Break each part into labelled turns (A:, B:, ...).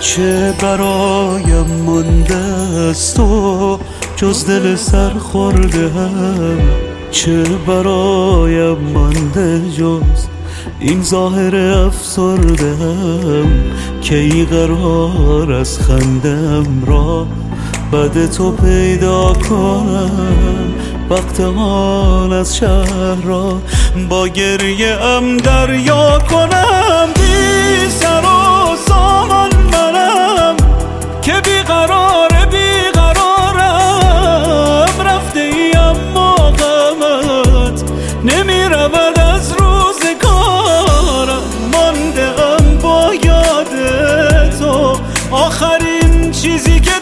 A: چه برایم مانده از تو جز دل سرخورده هم، چه برایم مانده جز این ظاهر افسرده هم، که ای قرار از خندم را بعد تو پیدا کنم، وقت آن از شهر را با گریه ام دریا کنم. بی سر و سامان منم که بیقرارم، رفته ای اما غمت نمی رود از روزگارم، مانده ام با یاد تو آخرین چیزی که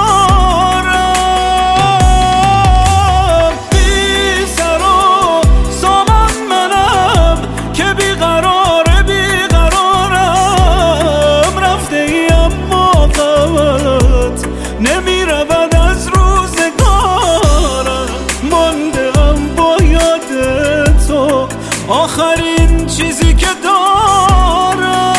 A: نمی رود از روزگارم، مانده ام با یاد تو آخرین چیزی که دارم.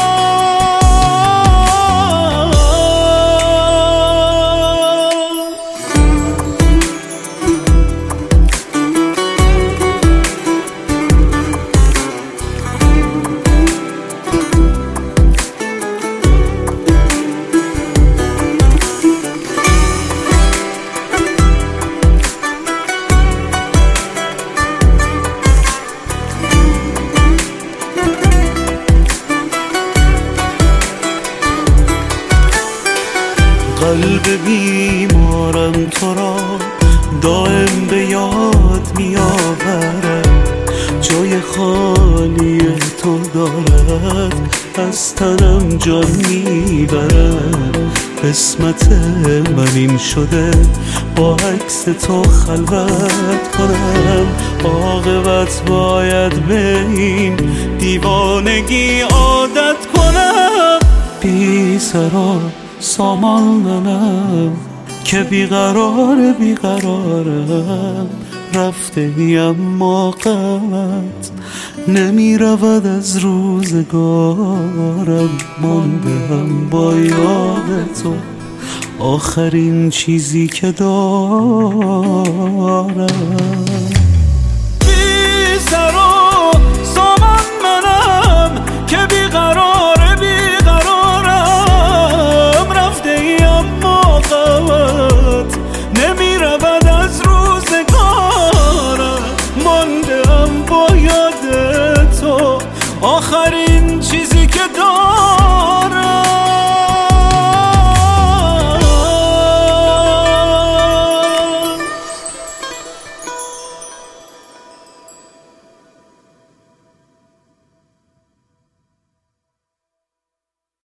A: قلب بیمارم تو را دائم به یاد می آورم، جای خالی تو دارد از تنم جان می برم. قسمت من این شده با عکس تو خلوت کنم، عاقبت باید به این دیوانگی عادت کنم. بی سر و سامان منم که بیقرارم، رفته ای اما غمت نمی رود از روزگارم، مانده هم با یاد تو آخرین چیزی که دارم. بی سر و سامان منم که بیقرارم،